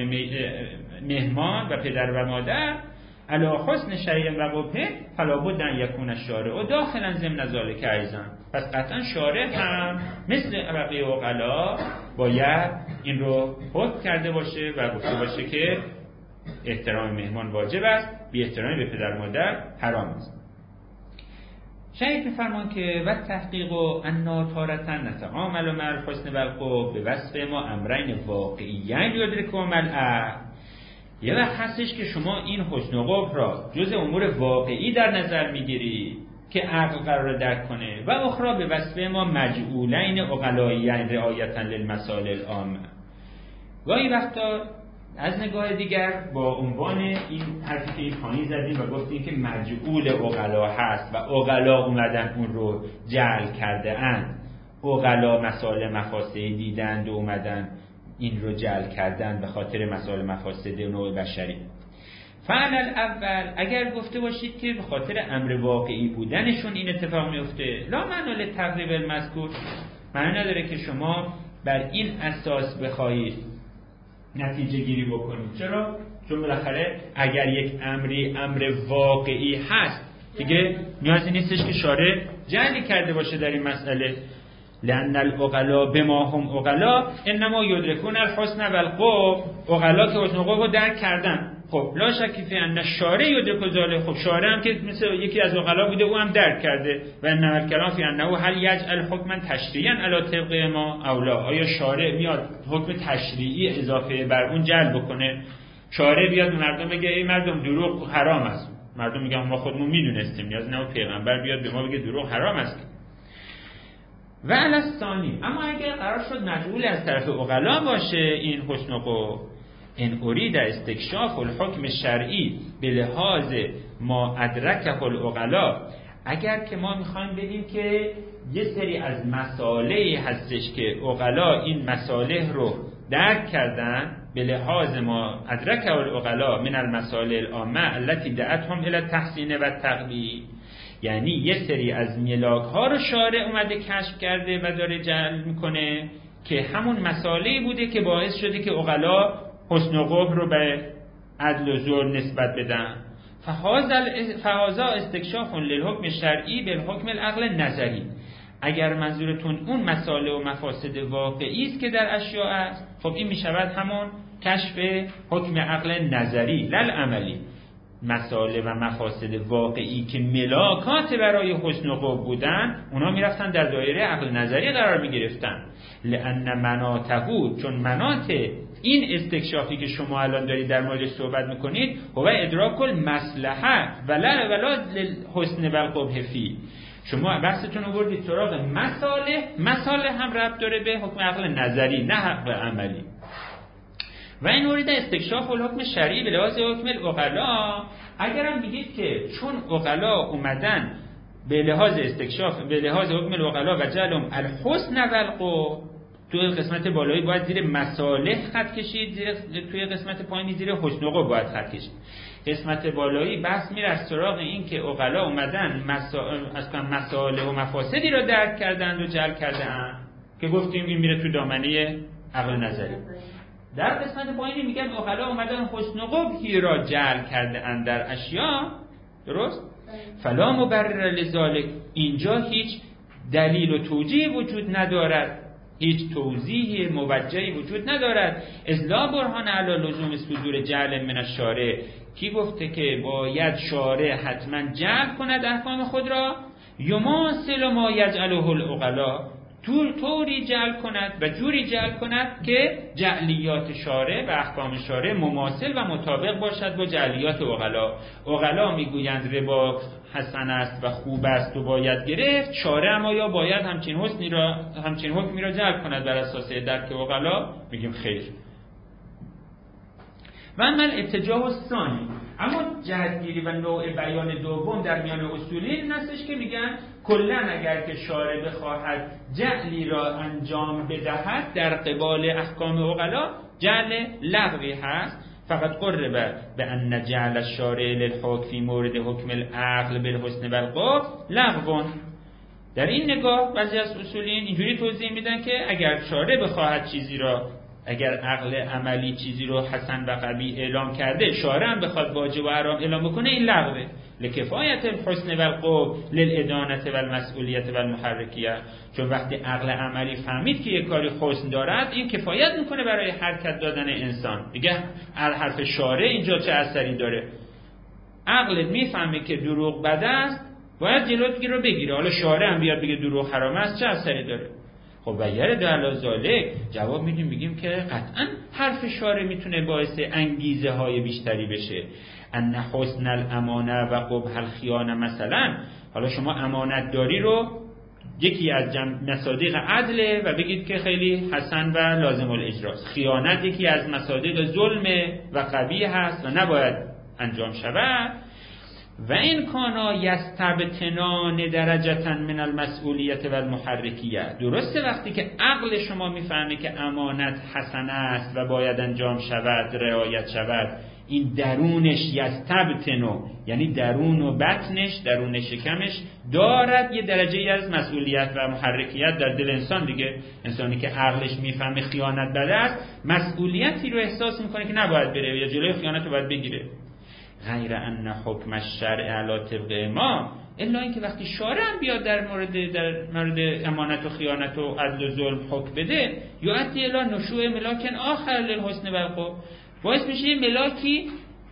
مهمان و پدر و مادر، علی حسن شیء و قبح فلا بد ان یکون الشارع داخلا ضمن ذلک ایضا. پس قطعا شارع هم مثل بقیه عقلا باید این رو حکم کرده باشه و گفته باشه که احترام مهمان واجب است، بی احترامی به پدر مادر حرام است. شاید می‌فرمان که و تحقیق و انا تارةً نتعامل مع الحسن والقبح به وصف ما امرین واقعیین یدرکهما العقل. یه وقت هستش که شما این حسن و قبح را جز امور واقعی در نظر میگیرید که عقل قرار درک کنه و اخرى به وصف ما مجعولین عقلایین رعایتا للمصالح العامه. گاهی وقتا از نگاه دیگر با عنوان این حرفی که پایین زدیم و گفتیم که مجعول عقلا هست و عقلا اومدن اون رو جعل کرده اند، عقلا مصالح مفاسدی دیدند و اومدن این رو جعل کردن به خاطر مصالح مفاسد نوع بشری. فعلا اول اگر گفته باشید که به خاطر امر واقعی بودنشون این اتفاق میفته، لا معنی للتقریب المذکور، معنی نداره که شما بر این اساس بخواهید نتیجه گیری بکنید. چرا؟ چون بالاخره اگر یک امری امر واقعی هست دیگه نیازی نیستش که شارع جعلی کرده باشه در این مسئله. لأن العقلا بما هم عقلا انما یدرکون الحسن والقبح. عقلا که حسن و قبح رو درک کردن، خب لا شک فی ان الشارع یدرک ذلک. خب شارع هم که مثل یکی از عقلا بوده، او هم درک کرده. و انما الکلام فی انه هل یجعل حکما تشریعا علی طبق ما او لا. آیا شارع میاد حکم تشریعی اضافه بر اون جلب بکنه؟ شارع بیاد به مردم بگه ای مردم دروغ حرام است، مردم میگن ما خودمون میدونستیم، نیاز نه پیغمبر بیاد به ما بگه دروغ حرام است. و الثانی، اما اگر قرار شد مجعول از طرف عقلا باشه این حسن و قبح، ان اريد استکشاف الحکم الشرعی به لحاظ ما ادرکه العقلا، اگر که ما میخوایم ببینیم که یه سری از مصالحی هستش که عقلا این مصالح رو درک کردن به لحاظ ما ادرکه العقلا من المصالح العامه التي دعتهم الى التحسین و التقبیح، یعنی یه سری از ملاک ها رو شارع اومده کشف کرده و داره جعل میکنه که همون مصالحی بوده که باعث شده که عقلا حسن و قبح رو به عدل و ظلم نسبت بدن. فهذا استکشاف للحکم شرعی بالحکم العقل نظری. اگر منظورتون اون مصالح و مفاسد واقعی است که در اشیاء است، خب این میشود همون کشف حکم عقل نظری لل عملی. مصالح و مفاسد واقعی که ملاکات برای حسن و قبح بودن، اونا میرفتن در دایره عقل نظری قرار میگرفتن. لأن مناطه، چون مناط این استکشافی که شما الان دارید در موردش صحبت میکنید هو ادراک المصلحه ولا للحسن والقبح فی. شما بحثتون آوردید سراغ مصالح هم ربط داره به حکم عقل نظری نه حکم عملی. و این مورد استکشاف الحکم شرعی به لحاظ حکم العقلا، اگرم بگید که چون عقلا اومدن به لحاظ استکشاف به لحاظ حکم العقلا و جعلهم الحسن والقبح، توی قسمت بالایی باید زیر مصالح خط کشید، توی قسمت پایینی زیر حسن و قبح باید خط کشید. قسمت بالایی بحث میره از سراغ این که عقلا اومدن مصالح و مفاسدی را درک کردند و جعل کردند که گفتیم این میره تو دامنه عقل نظری. در قسمت پایینی میگن عقلا اومدن حسن و قبحی را جعل کرده اند در اشیاء، درست؟ فلا مبرر لذالک، اینجا هیچ دلیل و توجیه وجود ندارد، هیچ توضیح موجهی وجود ندارد. از لا برهان علی لزوم صدور جعل من الشارع. کی گفته که باید شارع حتما جعل کند احکام خود را؟ یماثل ما یجعله العقلا، طوری جعل کند و جوری جعل کند که جعلیات شارع و احکام شارع مماثل و مطابق باشد با جعلیات عقلا. عقلا میگویند ربا حسن است و خوب است و باید گرفت، شارع اما یا باید همچین حکمی را جعل کند بر اساس درک عقلا، میگیم خیر. و اما اتجاه الثانی، اما جهتگیری و نوع بیان دوم در میان اصولی این هستش که میگن کلا اگر که شارع بخواهد جعلی را انجام بدهد در قبال احکام عقلا، جعل لغوی هست. فقط قرب به ان جعل الشارع للحکم فی مورد حکم العقل بالحسن والقبح لغو. در این نگاه بعضی از اصولین اینجوری توضیح میدن که اگر شارع بخواهد چیزی را، اگر عقل عملی چیزی رو حسن و قبیح اعلام کرده، شارع هم بخواد واجب و حرام اعلام بکنه، این لغوه. لکفایت الحسن و القوه للادانه و المسئولیت و المحرکیه. چون وقتی عقل عملی فهمید که یک کاری حسن دارد، این کفایت میکنه برای حرکت دادن انسان. دیگه حرف شارع اینجا چه اثری داره؟ عقلت میفهمه که دروغ بد است، باید جلوگیری رو بگیره. حالا شارع هم بیاد بگه دروغ حرام است، چه اثری داره؟ خب و یرد علی ذالک جواب میدیم، بگیم که قطعا حرف شارع میتونه باعث انگیزه های بیشتری بشه. ان حسن الامانه و قبح الخیانه مثلا، حالا شما امانت داری رو یکی از مصادیق عدله و بگید که خیلی حسن و لازم الاجراست. خیانت یکی از مصادیق ظلم و قبیح هست و نباید انجام شود. و این کانا یستبطنان درجة من المسئولیت و المحرکیه. درسته وقتی که عقل شما میفهمه که امانت حسنه است و باید انجام شود، رعایت شود، این درونش یستبطنو، یعنی درون و بطنش، درون شکمش دارد یه درجه از مسئولیت و محرکیت در دل انسان دیگه. انسانی که عقلش میفهمه خیانت بده است، مسئولیتی رو احساس میکنه که نباید بره یا جلوی خیانت رو باید بگیره. غیر ان حکم الشرع علی طبق ما، الا اینکه وقتی شارع هم بیاد در مورد امانت و خیانت و عدل و ظلم حکم بده، یؤدی الی نشوء ملاک آخر للحسن و القبح، باعث میشه یه ملاکی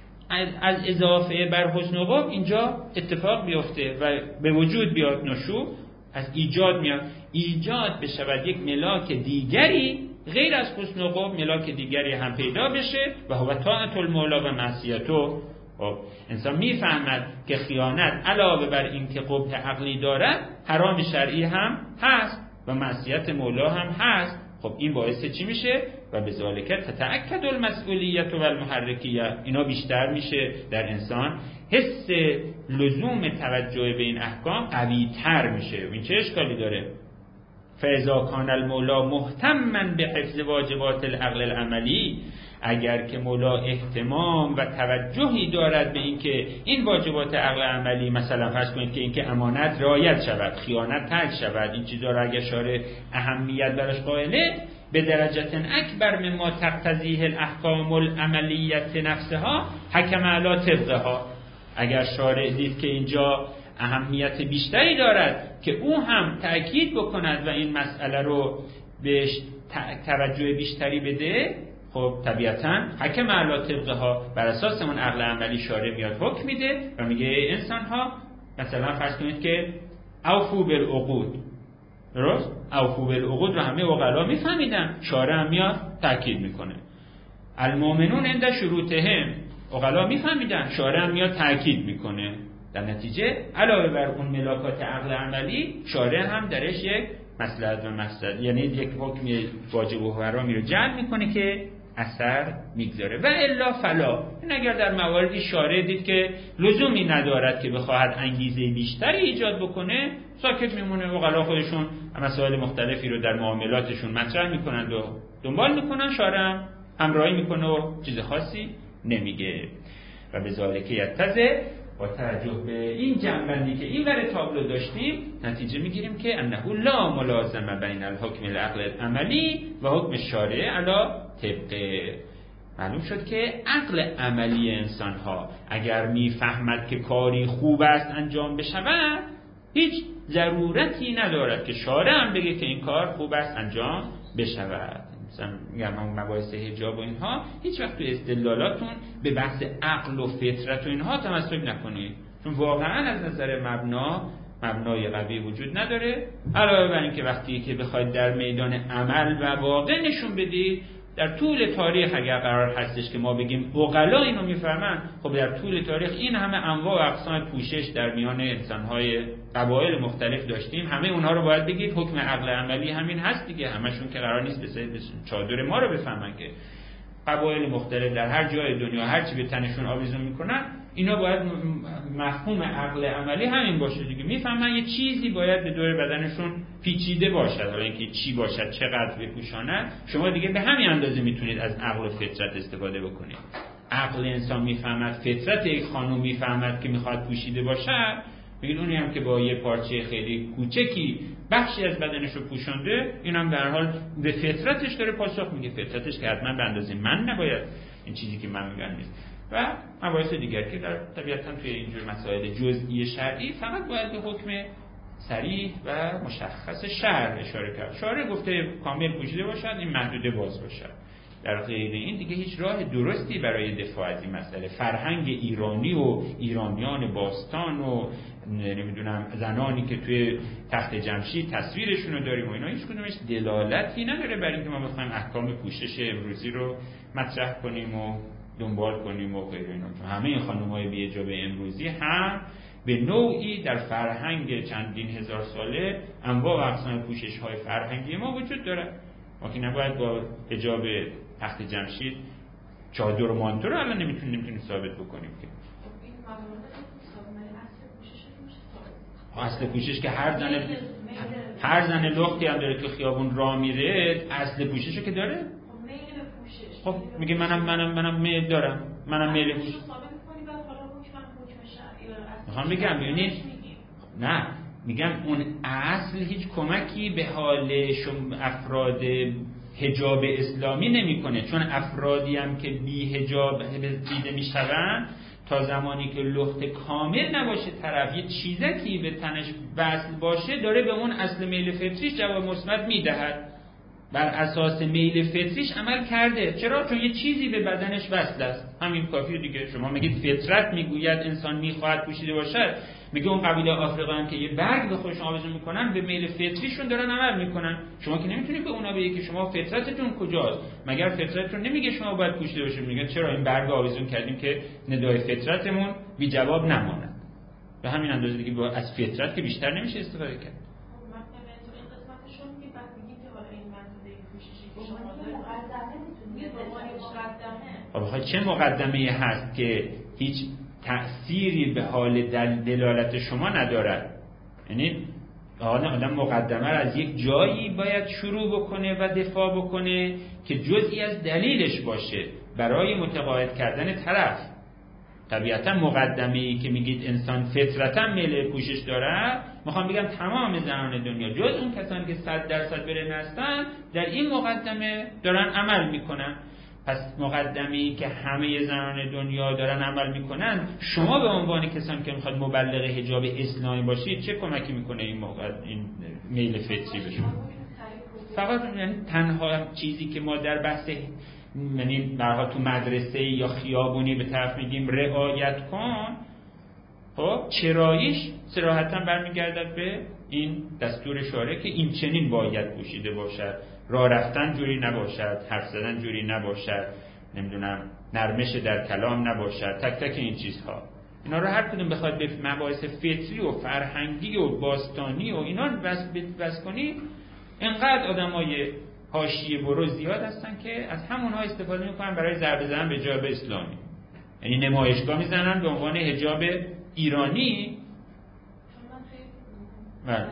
از اضافه بر حسن و قبح اینجا اتفاق بیفته و به وجود بیاد. نشوء از ایجاد میاد، ایجاد بشود یک ملاک دیگری غیر از حسن و قبح، ملاک دیگری هم پیدا بشه و هو طاعة المولا و معصیته. خب انسان میفهمد که خیانت علاوه بر این که قبح عقلی دارد، حرام شرعی هم هست و معصیت مولا هم هست. خب این باعث چی میشه؟ و بذالک تتأکد المسئولیت و المحرکیه، اینا بیشتر میشه در انسان، حس لزوم توجه به این احکام قوی تر میشه. این چه اشکالی داره؟ فاذا کان المولا مهتما به حفظ واجبات العقل العملی، اگر که مولا اهتمام و توجهی دارد به اینکه این واجبات عقل عملی، مثلا فرض کنید که اینکه امانت رعایت شود، خیانت ترک شود، این چیزا را اگر شارع اهمیت براش قائله، به درجه اکبر مما تقتضیه الاحکام العملیه نفسها حکم علی طبقها، اگر شارع دید که اینجا اهمیت بیشتری دارد که او هم تأکید بکند و این مسئله رو بهش توجه بیشتری بده، خب طبیعتاً حکم علی طبقها، بر اساس اون عقل عملی شارع میاد حکم میده و میگه ای انسان ها، مثلا فرض کنید که اوفو بالعقود، درست؟ اوفو بالعقود رو همه عقلا میفهمیدن، شارع هم میاد تاکید میکنه. المؤمنون عند شروطهم، عقلا میفهمیدن، شارع هم میاد تاکید میکنه. در نتیجه علاوه بر اون ملاکات عقل عملی، شارع هم درش یک مصلحت و مقصد، یعنی یک حکم واجب و حرامی رو جعل میکنه که اثر میگذاره. و الا فلا، این اگر در مواردی شارع دید که لزومی ندارد که بخواهد انگیزه بیشتری ایجاد بکنه، ساکت میمونه. عقلا خودشون مسائل مختلفی رو در معاملاتشون مطرح میکنند و دنبال میکنن، شارع همراهی میکنه و چیز خاصی نمیگه. و بذالک یتزه، با توجه به این جنبندی که این ور تابلو داشتیم، نتیجه میگیریم که انه لا ملازمه بین الحکم العقل العملی و حکم شارع علی طبقه. معلوم شد که عقل عملی انسان ها اگر میفهمد که کاری خوب است انجام بشود، هیچ ضرورتی ندارد که شارع هم بگه که این کار خوب است انجام بشود. مثلا میگم مباحث حجاب و اینها هیچ وقت تو استدلالاتون به بحث عقل و فطرت و اینها تمسک نکنید، چون واقعا از نظر مبنای قوی وجود نداره. علاوه بر این که وقتی که بخواید در میدان عمل و واقع نشون بدید، در طول تاریخ اگر قرار هستش که ما بگیم عقلا اینو میفهمن، خب در طول تاریخ این همه انواع و اقسام پوشش در میان انسان‌های قبایل مختلف داشتیم، همه اونها رو باید بگید حکم عقل عملی همین هست دیگه. همشون که قرار نیست به چادر ما رو بفهمن که قبایل مختلف در هر جای دنیا هر چی به تنشون آویزون میکنن، اینا باید مفهوم عقل عملی همین باشه دیگه. میفهمن یه چیزی باید به دور بدنشون پیچیده باشد، حالا اینکه چی باشد، چقدر بپوشاند، شما دیگه به همین اندازه میتونید از عقل و فطرت استفاده بکنید. عقل انسان میفهمد، فطرت یک خانم میفهمد که میخواد پوشیده باشد، ببین اونی هم که با یه پارچه خیلی کوچکی بخشی از بدنش رو پوشانده، این هم در حال به فطرتش داره پاسخ میگه. فطرتش که حتما به اندازه من نباید این چیزی که من میگم نیست. و مباحث دیگر که در طبیعتاً توی اینجور مسائل جزئی شرعی فقط باید به حکم صریح و مشخص شرع اشاره کرد. شارع گفته کامل پوشیده باشد، این محدوده باز باشد. در غیر این دیگه هیچ راه درستی برای دفاع از این مسئله. فرهنگ ایرانی و ایرانیان باستان و نمیدونم زنانی که توی تخت جمشید تصویرشون رو داریم و اینا هیچ کدومش دلالتی نداره برای اینکه ما بخوایم احکام پوشش امروزی رو مطرح کنیم و دنبال کنیم و غیره اینا. همه این خانم‌های بی‌حجاب امروزی هم به نوعی در فرهنگ چندین هزار ساله انواع و اقسام پوشش‌های فرهنگی ما وجود داره. ما که نباید با حجاب تخت جمشید چادر و مانتو رو الان نمیتونیم ثابت بکنیم که اصل پوشش که هر زن لختی هم داره تو خیابون راه میره اصل پوششو که داره. خب میگه منم میل دارم، منم میل پوشش. میخوام بگم ببینید، نه میگم اون اصل هیچ کمکی به حال افراد حجاب اسلامی نمیکنه، چون افرادی هم که بی حجاب دیده میشون تا زمانی که لخت کامل نباشه طرف یه چیزکی به تنش وصل باشه داره به اون اصل میل فطریش جواب مثبت میدهد، بر اساس میل فطریش عمل کرده. چرا؟ چون یه چیزی به بدنش وصل است. همین کافیه دیگه. شما میگید فطرت میگوید انسان میخواهد پوشیده باشد، میگه اون قبیله آفریقا هم که یه برگ به خودشون آویزون میکنن به میل فطریشون دارن عمل میکنن. شما که نمیتونید به اونا بگید که شما فطرتتون کجاست، مگر فطرتتون نمیگه شما باید پوشیده باشید؟ میگه چرا این برگ آویزون کردیم که ندای فطرتمون بی جواب نماند. به همین اندازه دیگه از فطرت که بیشتر نمیشه استفاده کرد. خب چه مقدمه‌ای هست که هیچ تأثیری به حال دلالت شما ندارد؟ یعنی آدم مقدمه را از یک جایی باید شروع بکنه و دفاع بکنه که جزئی از دلیلش باشه برای متقاعد کردن طرف. طبیعتا مقدمه‌ای که میگید انسان فطرتا میل پوشش داره، میخوام بگم تمام زنان دنیا جز اون کسانی که 100% برهنه هستن در این مقدمه دارن عمل میکنن. پس مقدمه‌ای که همه زنان دنیا دارن عمل میکنن، شما به عنوان کسانی که میخواد مبلغ حجاب اسلامی باشید چه کمکی میکنه این میل فطری به شما؟ فقط یعنی تنها چیزی که ما در بحث یعنی برها تو مدرسه یا خیابونی به طرف میگیم رعایت کن، خب چراییش صراحتاً برمیگردد به این دستور شارع که این چنین باید پوشیده باشد، راه رفتن جوری نباشد، حرف زدن جوری نباشد، نمیدونم نرمش در کلام نباشد، تک تک این چیزها. اینا رو هر کدوم بخواد به مباحث فطری و فرهنگی و باستانی و اینا بس کنی، انقدر آدمای حاشیه برو زیاد هستن که از همونها استفاده میکنن برای ضربه زدن به حجاب اسلامی. یعنی نمایشگاه میزنن به عنوان حجاب ایرانی. بله.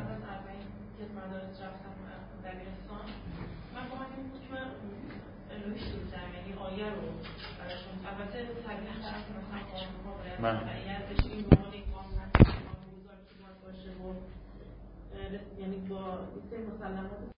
یعنی با مسلمات